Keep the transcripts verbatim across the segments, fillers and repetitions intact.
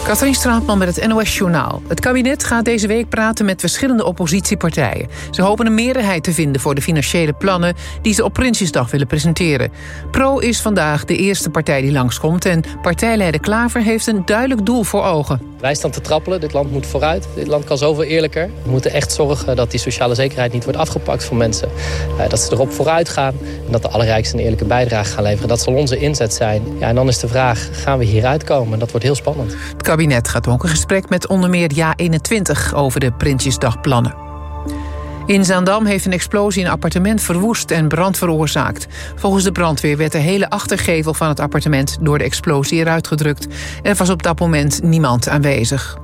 Katrien Straatman met het N O S-journaal. Het kabinet gaat deze week praten met verschillende oppositiepartijen. Ze hopen een meerderheid te vinden voor de financiële plannen die ze op Prinsjesdag willen presenteren. Pro is vandaag de eerste partij die langskomt en partijleider Klaver heeft een duidelijk doel voor ogen. Wij staan te trappelen, dit land moet vooruit. Dit land kan zoveel eerlijker. We moeten echt zorgen dat die sociale zekerheid niet wordt afgepakt van mensen. Dat ze erop vooruit gaan en dat de allerrijksten een eerlijke bijdrage gaan leveren. Dat zal onze inzet zijn. Ja, en dan is de vraag, gaan we hieruit komen? Dat wordt heel spannend. Het kabinet gaat ook een gesprek met onder meer Ja eenentwintig over de Prinsjesdagplannen. In Zaandam heeft een explosie een appartement verwoest en brand veroorzaakt. Volgens de brandweer werd de hele achtergevel van het appartement door de explosie eruit gedrukt. Er was op dat moment niemand aanwezig.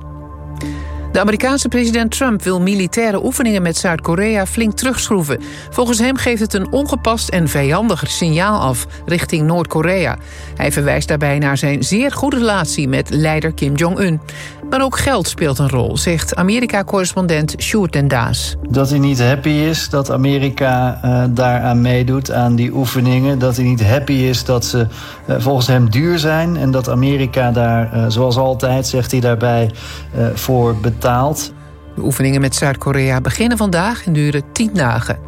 De Amerikaanse president Trump wil militaire oefeningen met Zuid-Korea flink terugschroeven. Volgens hem geeft het een ongepast en vijandiger signaal af richting Noord-Korea. Hij verwijst daarbij naar zijn zeer goede relatie met leider Kim Jong-un. Maar ook geld speelt een rol, zegt Amerika-correspondent Sjoerd den Daas. Dat hij niet happy is dat Amerika uh, daaraan meedoet, aan die oefeningen. Dat hij niet happy is dat ze uh, volgens hem duur zijn. En dat Amerika daar, uh, zoals altijd, zegt hij daarbij, uh, voor betaalt. De oefeningen met Zuid-Korea beginnen vandaag en duren tien dagen.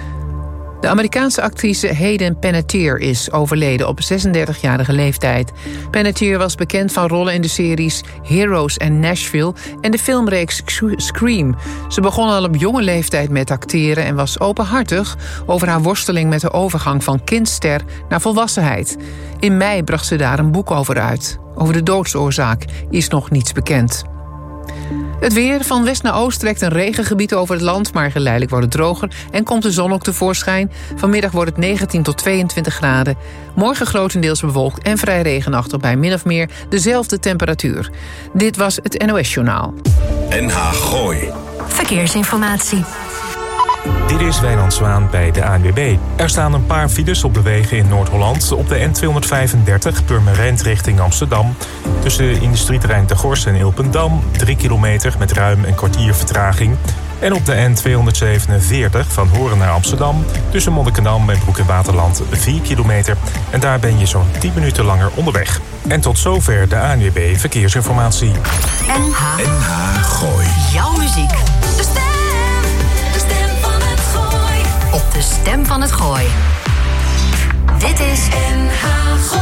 De Amerikaanse actrice Hayden Panettiere is overleden op zesendertigjarige leeftijd. Panettiere was bekend van rollen in de series Heroes en Nashville en de filmreeks Scream. Ze begon al op jonge leeftijd met acteren en was openhartig over haar worsteling met de overgang van kindster naar volwassenheid. In mei bracht ze daar een boek over uit. Over de doodsoorzaak is nog niets bekend. Het weer, van west naar oost trekt een regengebied over het land, maar geleidelijk wordt het droger en komt de zon ook tevoorschijn. Vanmiddag wordt het negentien tot tweeëntwintig graden. Morgen grotendeels bewolkt en vrij regenachtig bij min of meer dezelfde temperatuur. Dit was het N O S-journaal. N H Gooi. Verkeersinformatie. Dit is Wijnand Zwaan bij de A N W B. Er staan een paar files op de wegen in Noord-Holland. Op de N tweehonderdvijfendertig Purmerend richting Amsterdam. Tussen industrieterrein Ter Gorst en Ilpendam. drie kilometer met ruim een kwartier vertraging. En op de N tweehonderdzevenenveertig van Horen naar Amsterdam. Tussen Monnikendam en Broek in Waterland vier kilometer. En daar ben je zo'n tien minuten langer onderweg. En tot zover de A N W B Verkeersinformatie. N H N H Gooi. Jouw muziek. De stem. De stem van het Gooi. Op de stem van het Gooi. Dit is N H Gooi.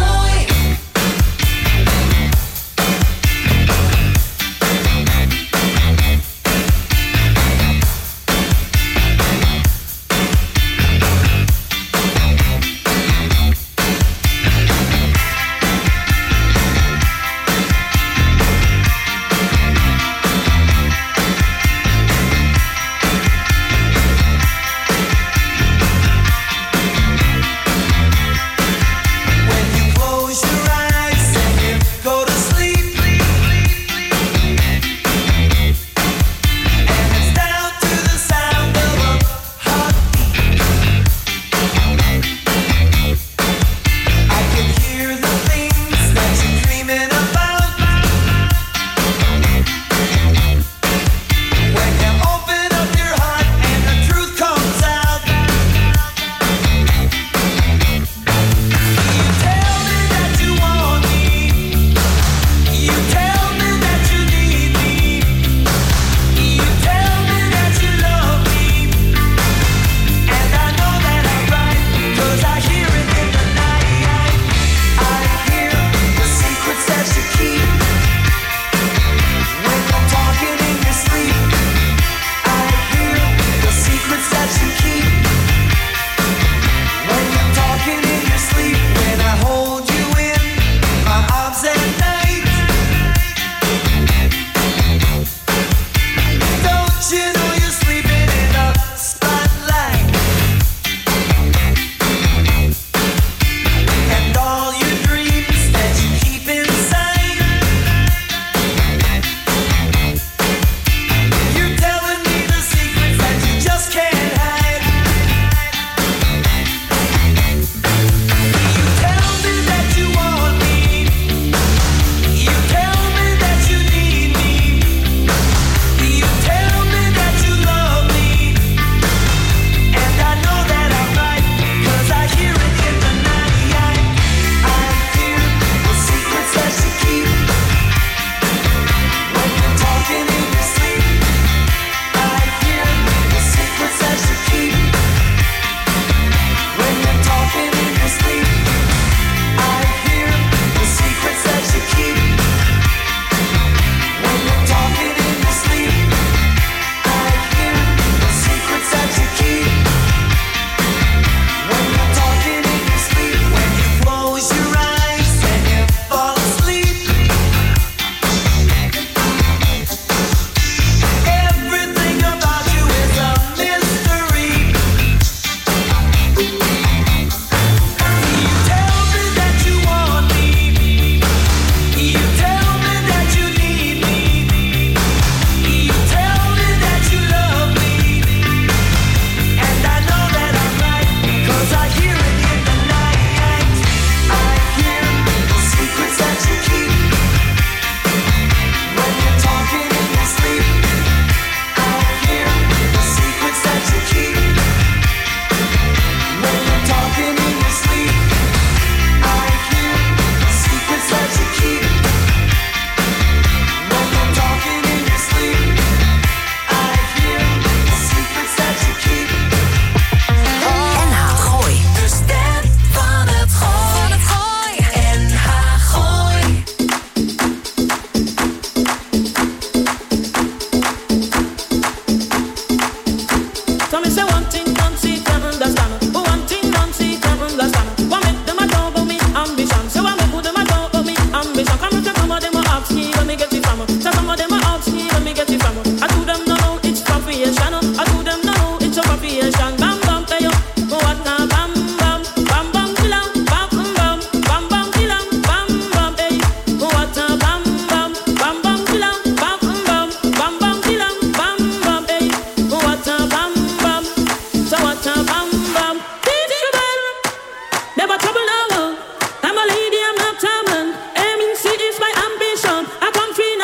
When you close from. So some of them are ask me where me get it from. So some of them are ask me where me get it from. I do them no know it's appropriation. I do them no know it's appropriation. Bam bam tell you what now bam bam bam bam killer bam bam bam bam killer bam bam hey what now bam bam bam bam killer bam bam bam bam killer bam bam hey what now bam bam so what now bam bam teach you well never trouble no one. I'm a lady, I'm not a man. Aiming C is my ambition. I come free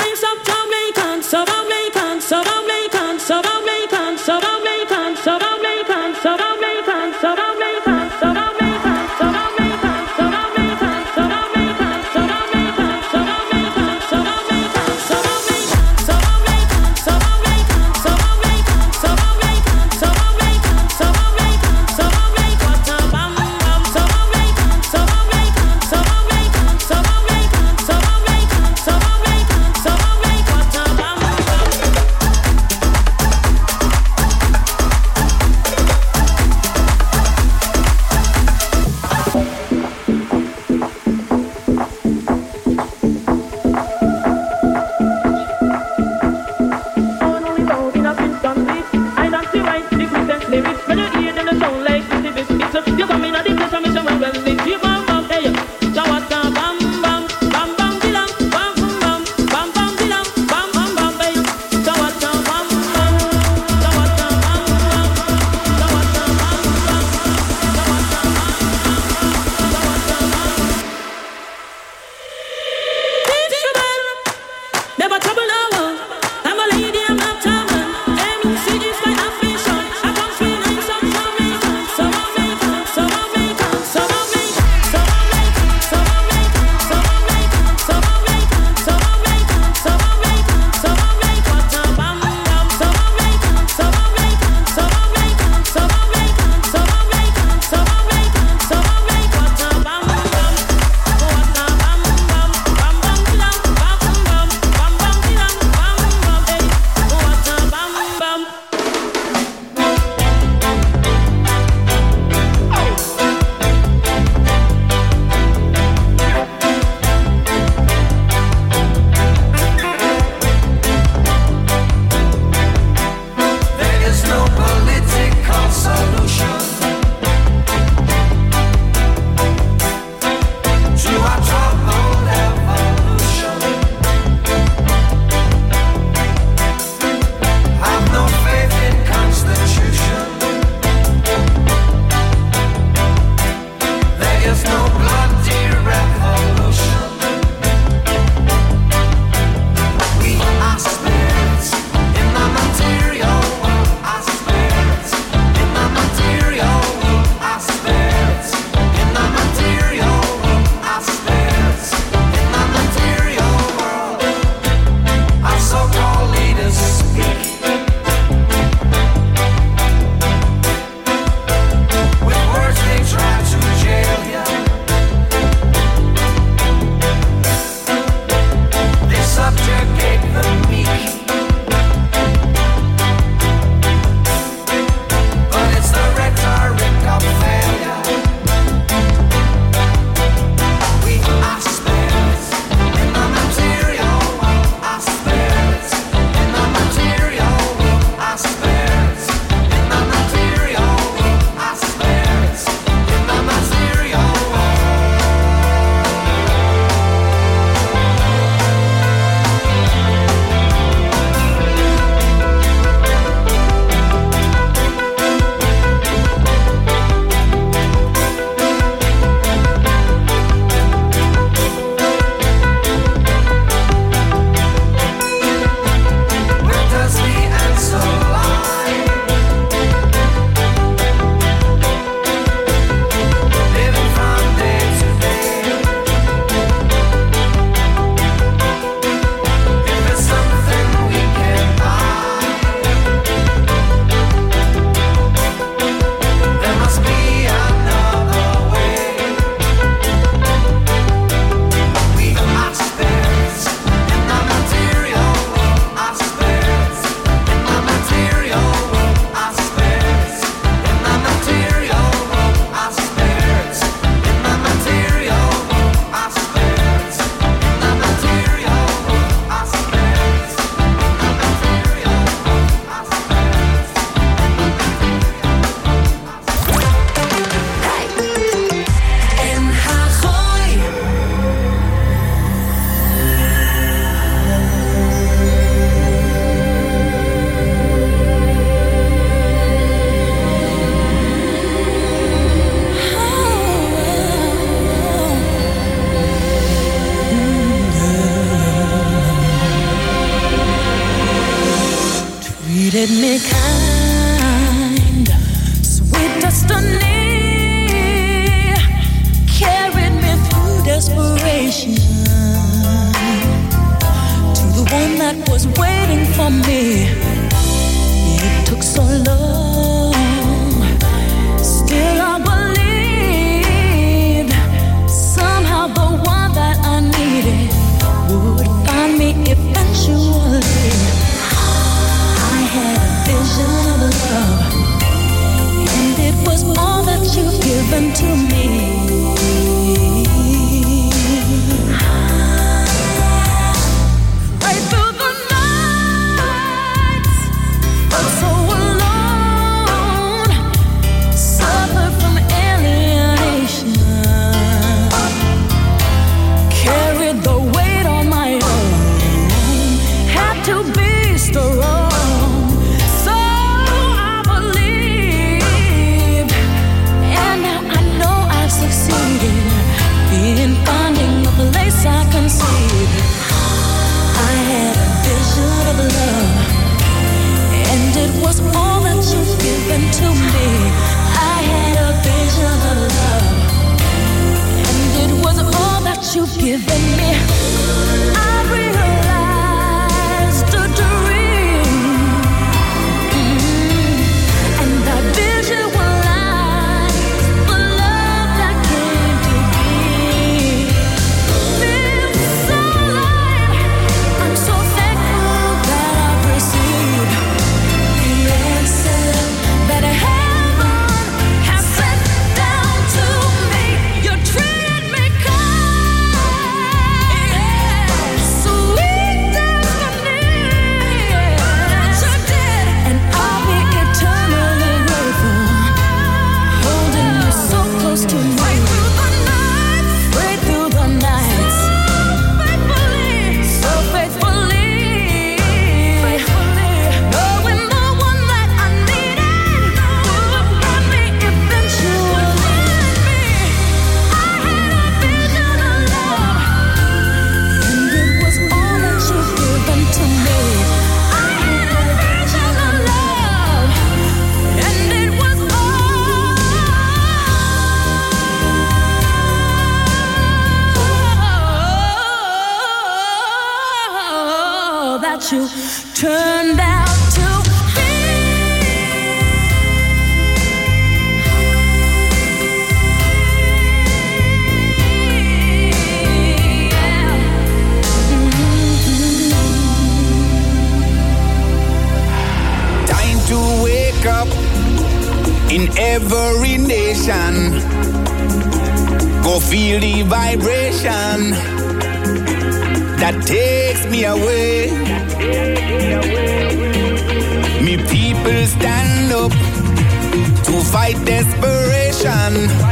treated me kind, sweet destiny carried me through desperation to the one that was waiting for me. It took so long, still I believed somehow the one that I needed would find me eventually. I had a vision of love, and it was all that you've given to me. Right through the nights, felt so alone, suffered from alienation, carried the weight on my own, had to be strong. So I believed, and now I know I've succeeded in finding a place I can see. I had a vision of love, and it was all that you've given to me. I had a vision of love, and it was all that you've given me. I realized a dream, mm, and that visualized the love that came to be. Feels so alive. I'm so thankful that I've received the answer that heaven has sent down to me. You treated me kind, sweet destiny, you did, and I'll be eternally grateful, holding you so close to me. Right through the nights, right through the nights, so faithfully, faithfully, knowing the one that I needed would find me eventually. I had a vision of love, and it was all that you've given to me. I had a vision of love, and it was all that you turned out to be. Time to wake up in every nation. Go feel the vibration that takes me away. Me people stand up to fight desperation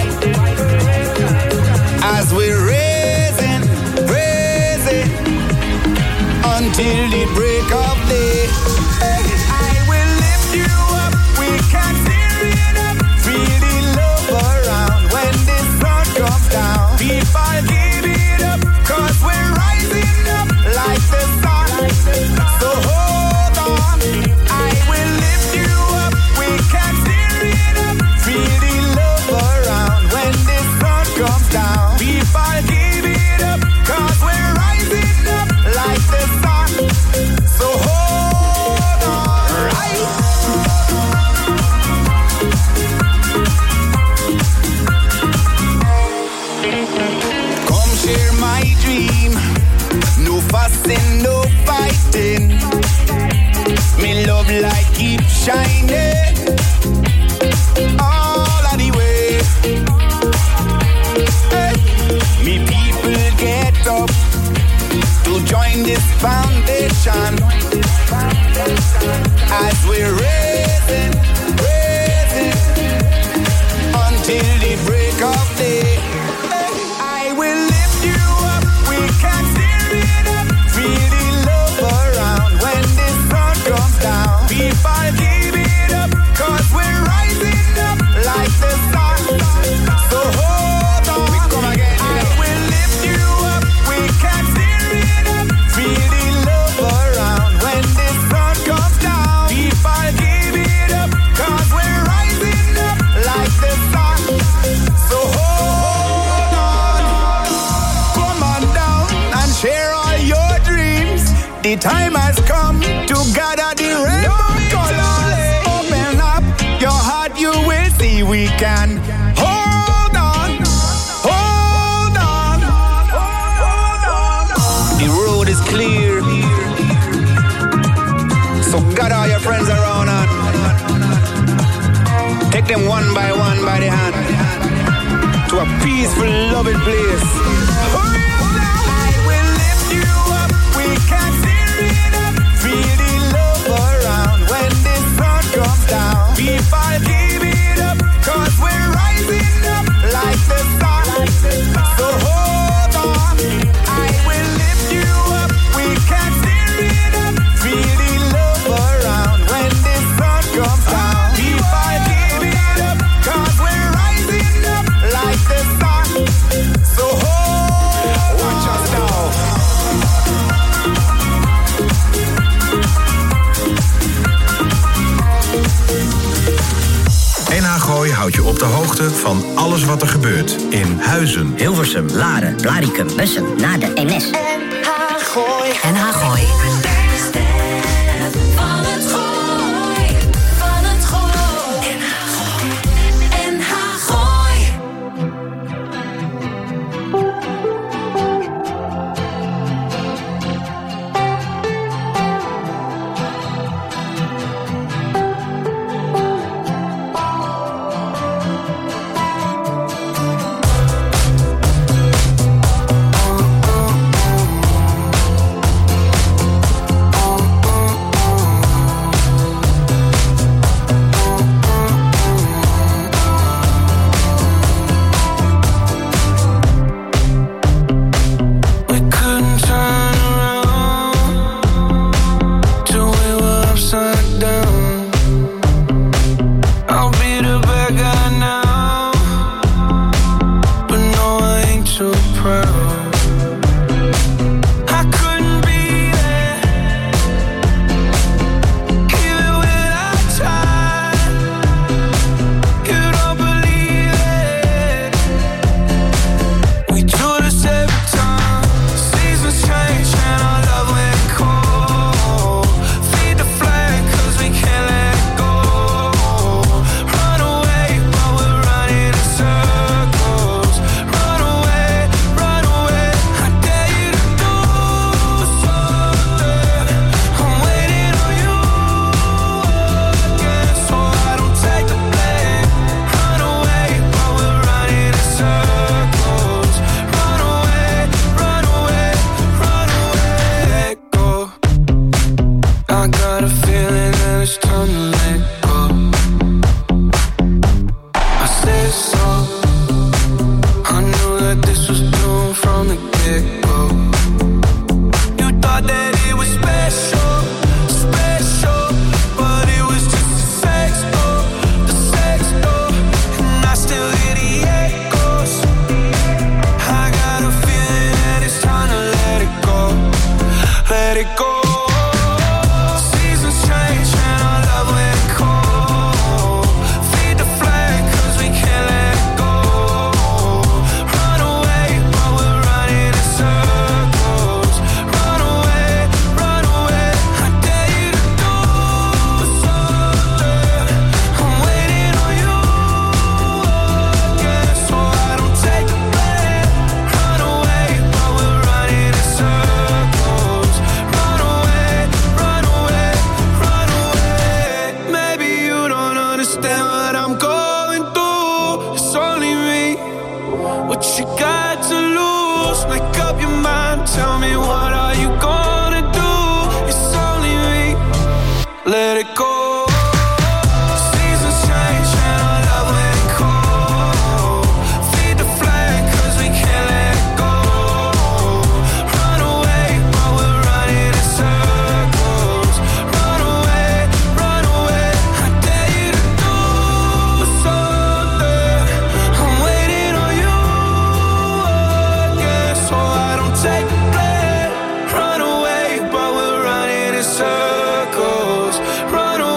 as we're raising, raising until the break of day. I will lift you up, we can tear it up, feel the love around when the sun comes down. People give it up, cause we're rising up like the sun. So hold on, I will lift you up, we can tear it up, feel the love around when the sun comes down. People give it up, cause we're rising up like the sun. So hold on, right? Come share my dream, no fussing, no fighting. Me love light keep shining all of the way. Hey. Me people get up to join this foundation as we're raising, raising until the break of day. I will lift you up, we can tear it up, feel the love around when the sun comes down. People give it up, cause we're rising up like the sun. So hold on, we come again. I will lift you up, we can tear it up, feel the love around when the sun comes down. People The time has come to gather the rainbow colors. Open up your heart, you will see we can hold on, hold on, hold on. The road is clear, so gather all your friends around and take them one by one by the hand to a peaceful, loving place. Hurry up now. I will lift you up. We can tear it up. Feel the love around when the sun comes down. People give it up, cause we're rising up like the sun. So hold on. I will lift you up. We can tear it up. Feel the love around when the sun comes down. People give it up, cause we're rising up like the sun. So hold, watch us now. N H Gooi houdt je op de hoogte van alles wat er gebeurt in Huizen, Hilversum, Laren, Blaricum, Bussum, Naarden, Eemnes. N H Gooi. N H Gooi. Van het gooi. Van het gooi. N H Gooi. Run away, but we're running in circles. Run away.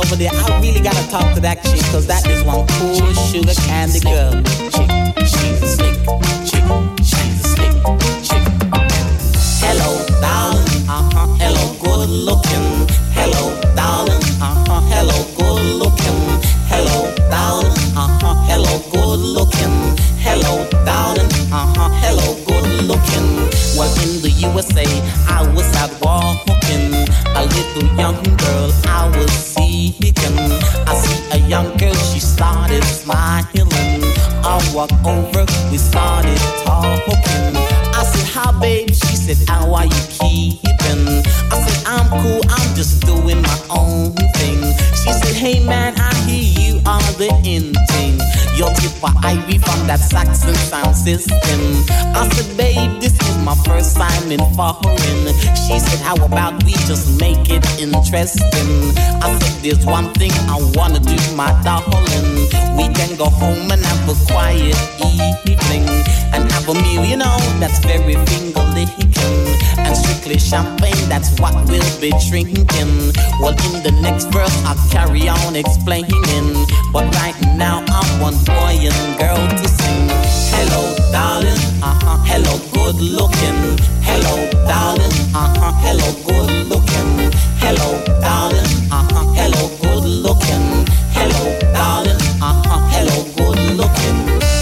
over there, I really gotta talk to that chick, cause that is one cool sugar candy girl. Chick, she's a slick chick, she's a slick chick. Hello, darling, uh-huh, hello, good looking. Hello, darling, uh-huh, hello, good looking. Hello, darling, uh-huh, hello, good looking. Hello, darling, uh-huh, hello, good looking. Well, in the U S A, I was out walking. A little young girl, I was seeking. I see a young girl, she started smiling. I walked over, we started talking. I said, hi babe, she said, how are you keeping? I said, I'm cool, I'm just doing my own thing. She said, hey man, I hear you are the in thing. Your tip for Ivy from that Saxon sound system. I said, babe, this is my first time in foreign. She said, how about we just make it interesting? I said, there's one thing I wanna do, my darling. We can go home and have a quiet evening and have a meal, you know, that's very finger-licking. And strictly champagne, that's what we'll be drinking. Well, in the next verse, I'll carry on explaining. But right now, I want boy and girl to sing. Hello, darling, uh-huh, hello, good looking. Hello, darling, uh-huh, hello, good looking. Hello, darling, uh-huh, hello, good looking. Hello, darling, uh-huh, hello, good looking.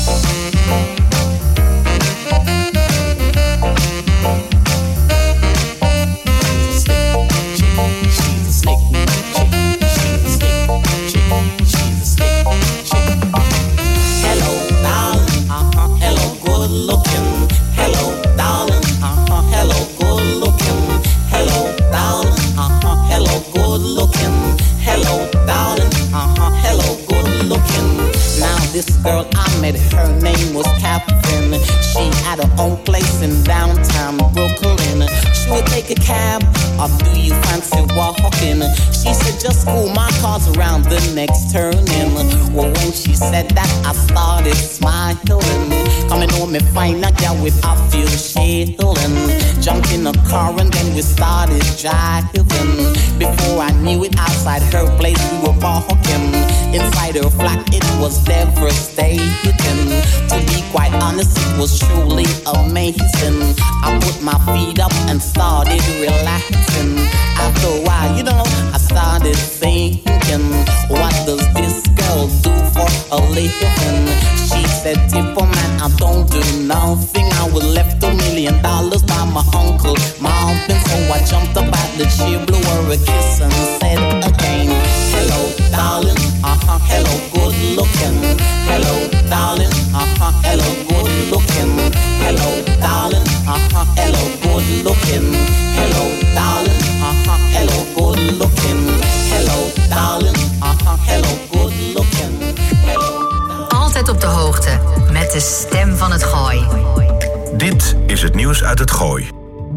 This girl I met, her name was Catherine. She had her own place in downtown Brooklyn. She would take a cab, or do you fancy walking? She said, just cool, my car's around the next turning. Well, when she said that, I started smiling. Coming home and find a girl with a few shilling. Jumped in a car and then we started driving. Before I knew it, outside her place we were walking. Inside her flat, it was devastating. To be quite honest, it was truly amazing. I put my feet up and started relaxing. After a while, you know, I started thinking, what does this girl do for a living? She said, Tipper man, I don't do nothing. I was left a million dollars by my uncle, my husband. So I jumped up at the chair, blew her a kiss and said again, hello, darling, uh-huh, hello, good looking. Hello, darling, uh-huh, hello, good looking. Hello, darling, uh-huh, hello, good looking. Hello, darling, uh-huh, hello, good looking. Hello, darling, uh-huh, hello, good looking. Altijd op de hoogte met de stem van het Gooi. Dit is het nieuws uit het Gooi.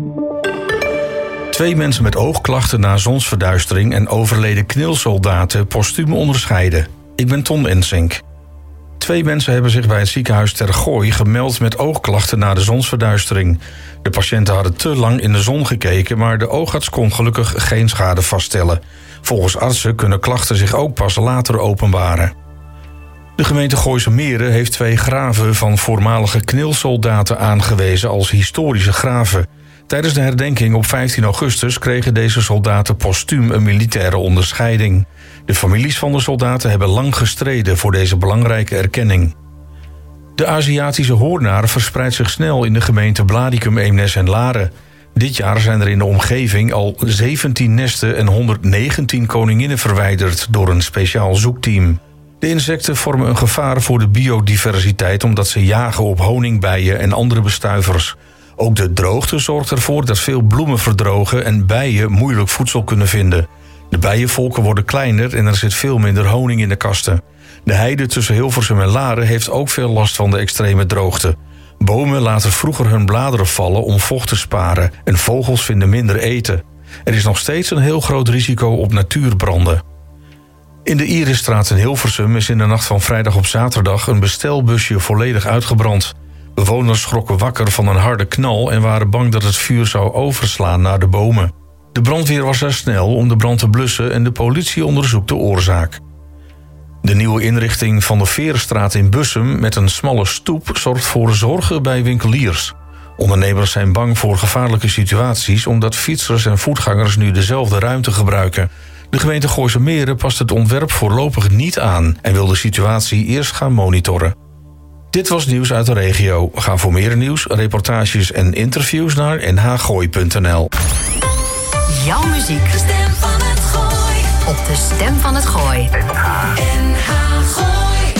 Twee mensen met oogklachten na zonsverduistering en overleden knilsoldaten postuum onderscheiden. Ik ben Ton Ensink. Twee mensen hebben zich bij het ziekenhuis Ter Gooi gemeld met oogklachten na de zonsverduistering. De patiënten hadden te lang in de zon gekeken, maar de oogarts kon gelukkig geen schade vaststellen. Volgens artsen kunnen klachten zich ook pas later openbaren. De gemeente Gooise Meren heeft twee graven van voormalige knilsoldaten aangewezen als historische graven. Tijdens de herdenking op vijftien augustus kregen deze soldaten postuum een militaire onderscheiding. De families van de soldaten hebben lang gestreden voor deze belangrijke erkenning. De Aziatische hoornaar verspreidt zich snel in de gemeente Blaricum, Eemnes en Laren. Dit jaar zijn er in de omgeving al zeventien nesten en honderdnegentien koninginnen verwijderd door een speciaal zoekteam. De insecten vormen een gevaar voor de biodiversiteit omdat ze jagen op honingbijen en andere bestuivers. Ook de droogte zorgt ervoor dat veel bloemen verdrogen en bijen moeilijk voedsel kunnen vinden. De bijenvolken worden kleiner en er zit veel minder honing in de kasten. De heide tussen Hilversum en Laren heeft ook veel last van de extreme droogte. Bomen laten vroeger hun bladeren vallen om vocht te sparen en vogels vinden minder eten. Er is nog steeds een heel groot risico op natuurbranden. In de Irisstraat in Hilversum is in de nacht van vrijdag op zaterdag een bestelbusje volledig uitgebrand. Bewoners schrokken wakker van een harde knal en waren bang dat het vuur zou overslaan naar de bomen. De brandweer was er snel om de brand te blussen en de politie onderzoekt de oorzaak. De nieuwe inrichting van de Verenstraat in Bussum met een smalle stoep zorgt voor zorgen bij winkeliers. Ondernemers zijn bang voor gevaarlijke situaties omdat fietsers en voetgangers nu dezelfde ruimte gebruiken. De gemeente Gooise Meren past het ontwerp voorlopig niet aan en wil de situatie eerst gaan monitoren. Dit was nieuws uit de regio. Ga voor meer nieuws, reportages en interviews naar n h gooi punt n l. Jouw muziek. De stem van het Gooi. Op de Stem van het Gooi. N H Gooi.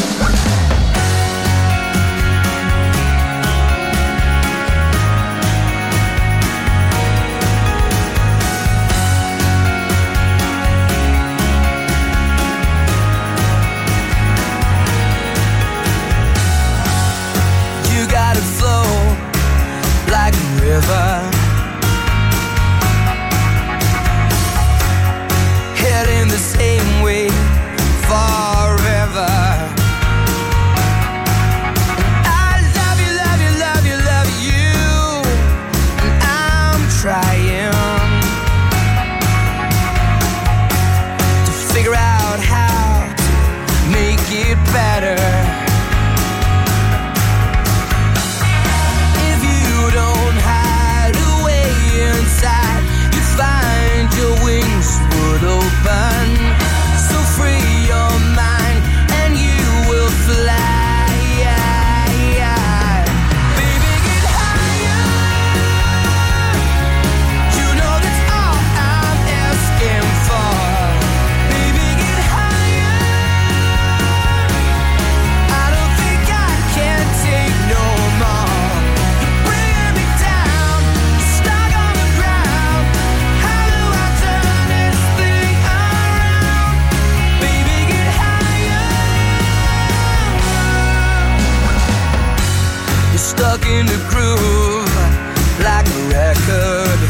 Like a river, heading the same way forever. I love you, love you, love you, love you, and I'm trying to figure out how to make it better. You find your wings would open, so free your mind and you will fly. Baby, get higher. You know that's all I'm asking for. Baby, get higher. I don't think I can take no more. You're bringing me down, stuck on the ground. How do I turn this thing around? Baby, get higher. You're stuck in the groove like a record.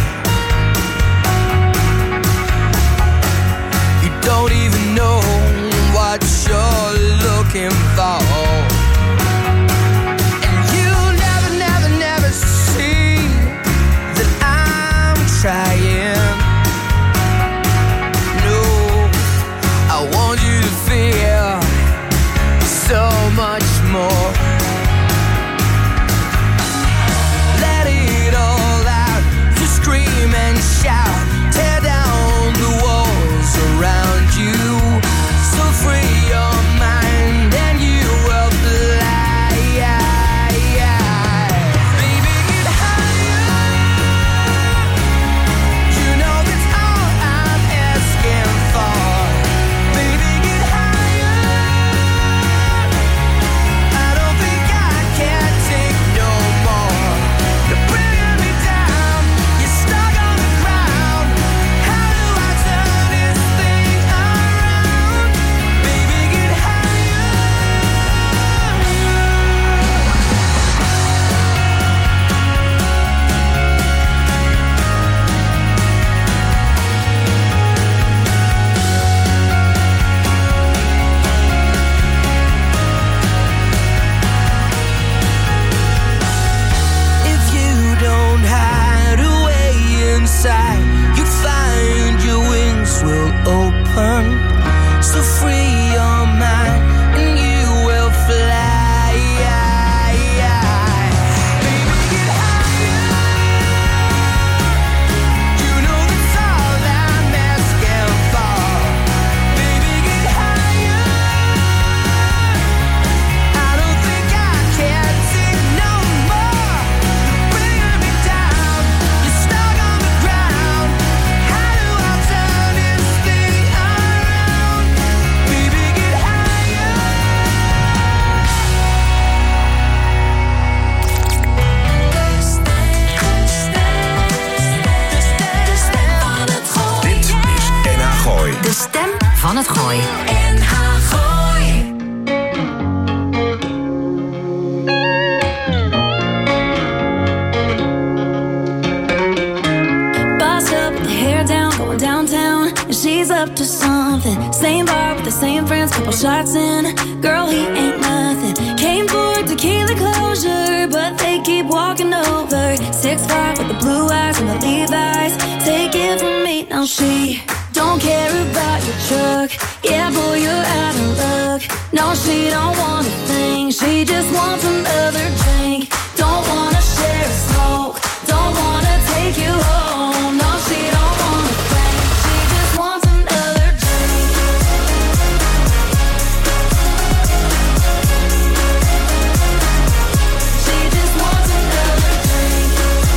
You don't even know what you're looking for. And you never, never, never see that I'm trying. No, I want you to feel so much more. Let it all out, you scream and shout, tear down the walls around you, so free your mind and you will fly. Baby, get higher. You know that's all I'm asking for. Baby, get higher. I don't think I can take no more. You're bringing me down, you're stuck on the ground. How do I turn this thing around? Baby, get higher. If you don't hide away inside, you find your wings will open, so free your mind and you will fly. Baby, get higher. You know that's all I'm asking for. Baby, get higher. I don't think I can take no more. You're bringing me down, you're stuck on the ground. How do I turn this thing around? Baby, get higher. Dit is N H Gooi. De Stem van het Gooi. N H Gooi. Boss up, the hair down, going downtown. She's up to something. Same bar with the same friends, couple shots in. Girl, he ain't nothing. Came for tequila closure, but they keep walking over. Six five with the blue eyes and the Levi's. Take it here for me. Now she don't care about your truck. Yeah, boy, you're out of luck. No, she don't want a thing. She just wants another drink. Don't wanna share a smoke. Don't wanna take you home. No, she don't want a thing. She just wants another drink. She just wants another drink.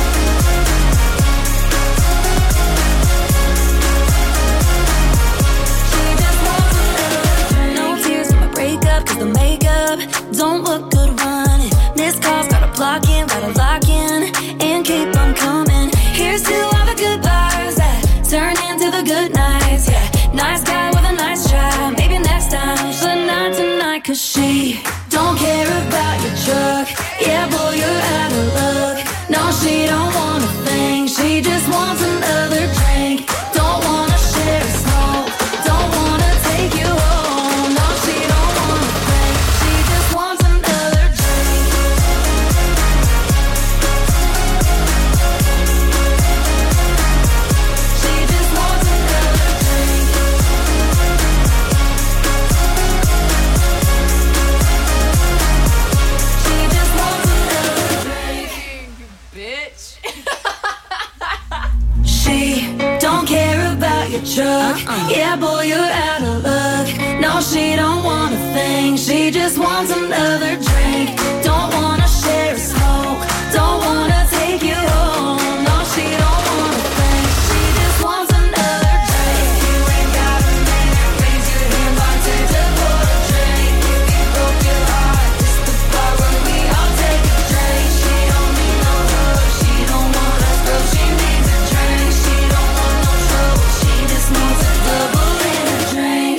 She just wants another drink. No tears from my breakup, 'cause the makeup don't look good running. This car's got a block in, got a lock in, and keep on coming. Here's to all the goodbyes that turn into the good nights. Yeah, nice guy with a nice try. Maybe next time, but not tonight. 'Cause she don't care about your truck. Yeah, boy, you're out of luck. No, she don't want a thing. She just wants another drink. Don't wanna share a smoke. Don't wanna take you home. No, she don't want a thing. She just wants another drink. She just wants another drink. She just wants another drink. Bitch. She don't care about your truck. Uh-uh. Yeah, boy, you're out of luck. No, she don't want a thing. She just wants another drink. Don't wanna share a smoke. Don't wanna take you home. No, she don't want a thing. She just wants another drink. If you ain't got a minute, raise your hand, bartender, pour a drink. If you broke your heart, this the part where we all take a drink. She don't need no hug. She don't want us, girl. She needs a drink. She don't want no trouble. She just wants a double in a drink.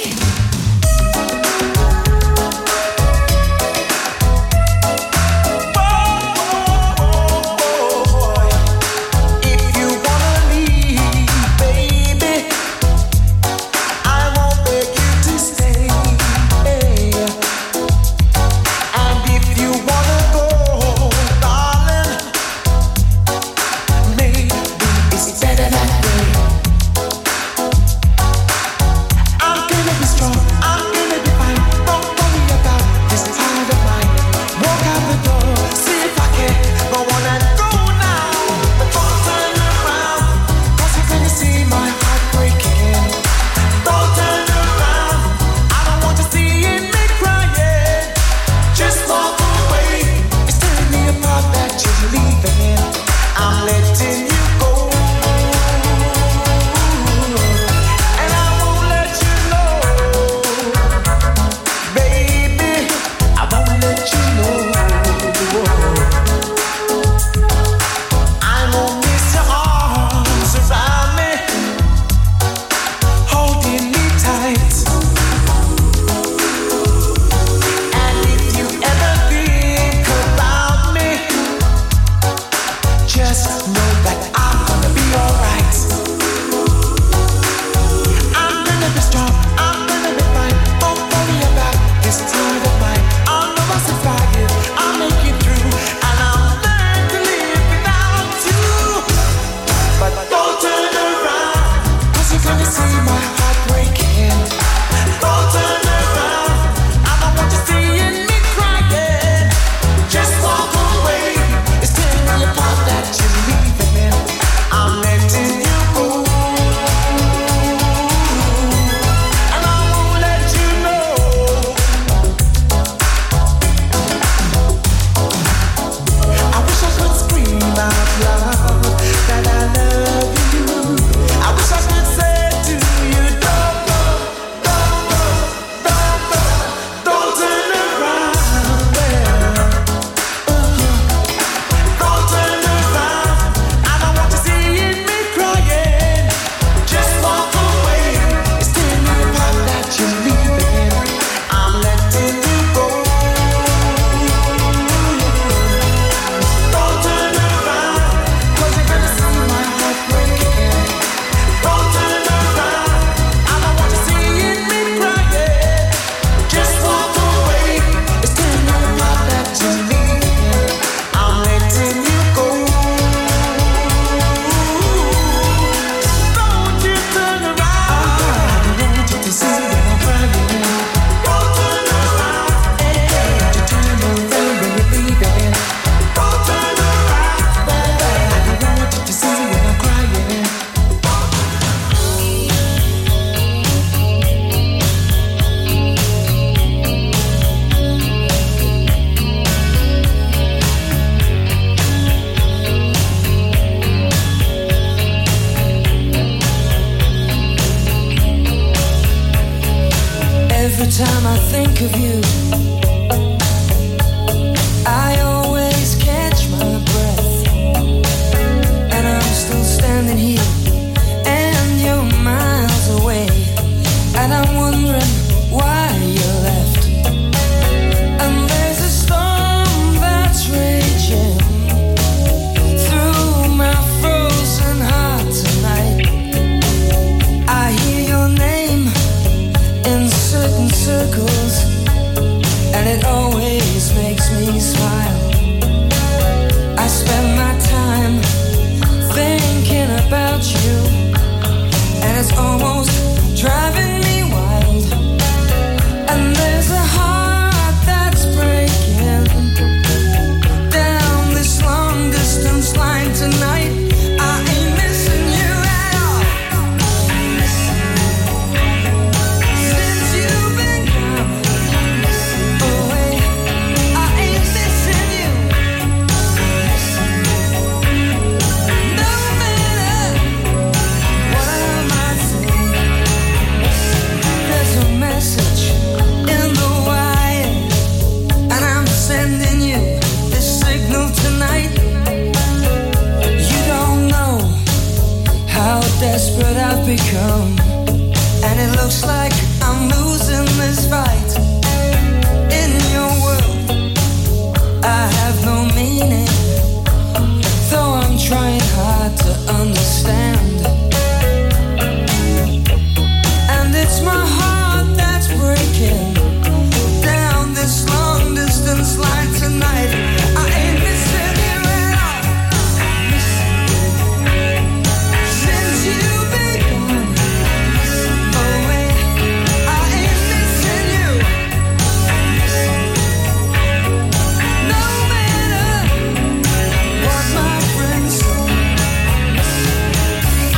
Every time I think of you, I always catch my breath, and I'm still standing here, and you're miles away, and I'm wondering why you left. And there's a storm that's raging through my frozen heart tonight. I hear your name in certain circles, and it always makes me smile. I spend my time thinking about you, and it's almost driving me wild. And there's a heart that's breaking down this long distance line tonight. I ain't missing you at all. Since you've been gone away, I ain't missing you. No matter what I might say, there's a message in the wire, and I'm sending you this signal tonight. You don't know how desperate I've become, and it looks like I'm losing this fight. In your world, I have no meaning, though I'm trying hard to understand. And it's my heart that's breaking down this long distance line tonight. I ain't missing you at all. Since you've been gone away, I ain't missing you. No matter what my friends say.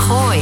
Gooi.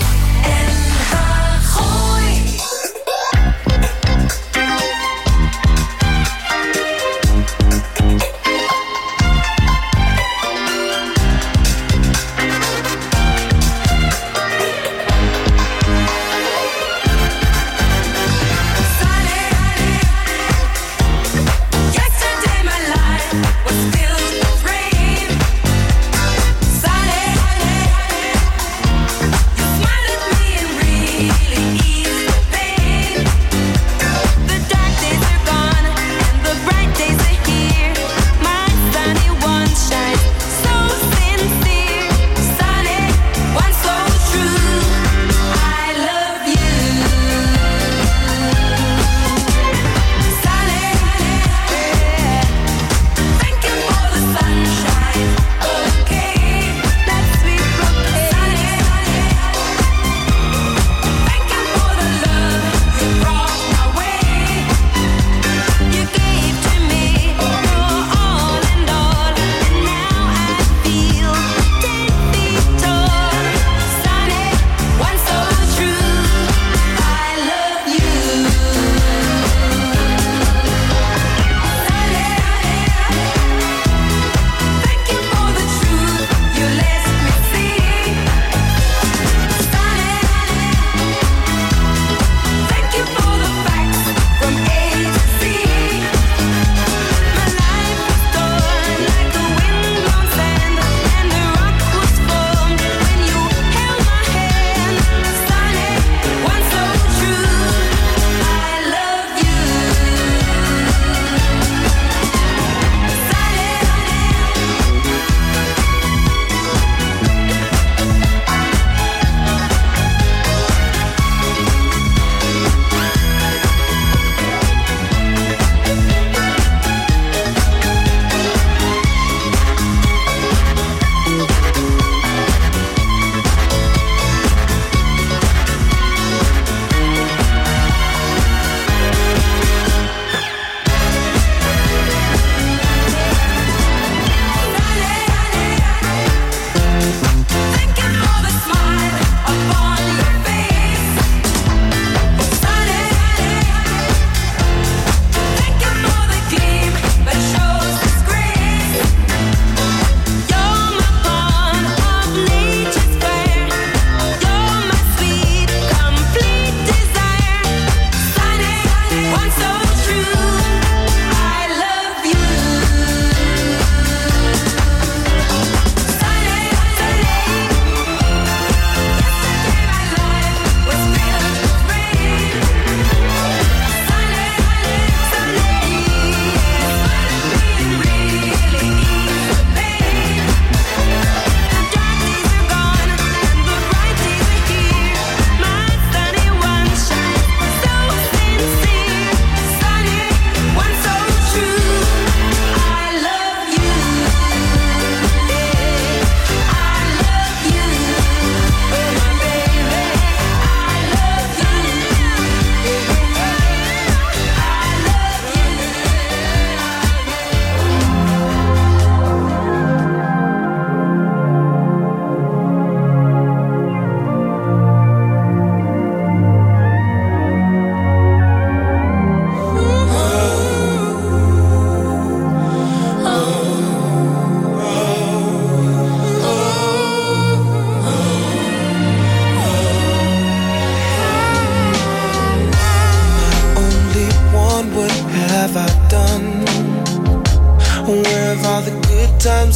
time's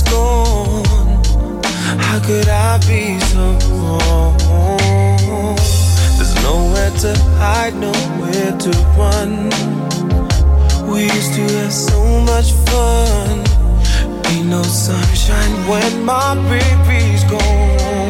gone. How could I be so wrong? There's nowhere to hide, nowhere to run. We used to have so much fun. Ain't no sunshine when my baby's gone.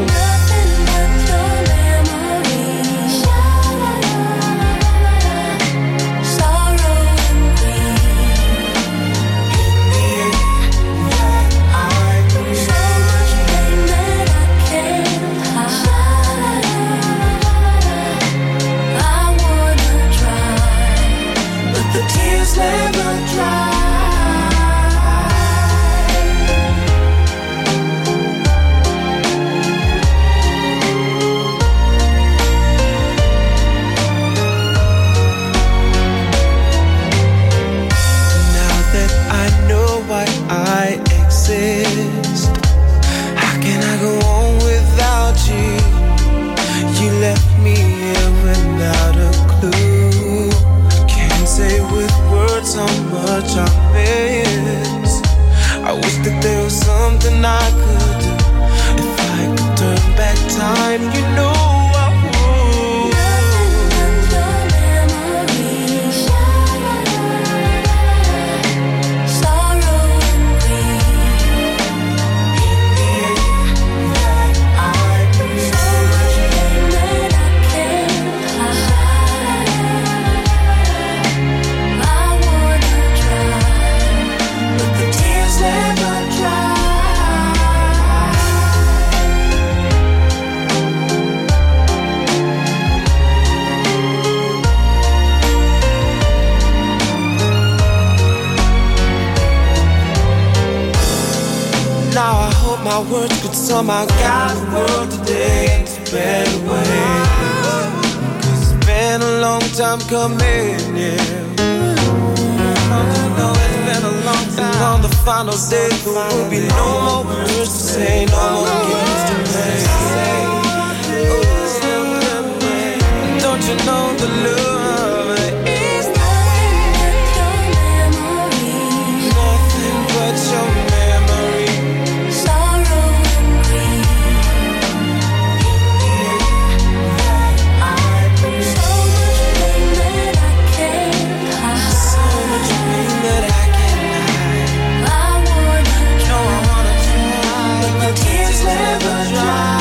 could somehow guide the world today to a better way. Cause it's been a long time coming, yeah. No, it's been a long time. And on the final day there will be no more words to say, no more games to play. Oh, don't you know the love is nothing but your memory, nothing but your memory, sorrow and grief. I bring so much pain that I can't hide, so much pain that I can't hide. I wanna, no, I wanna try, but the tears never dry.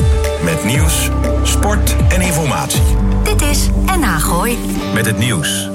Met nieuws, sport en informatie. Dit is N H Gooi. Met het nieuws.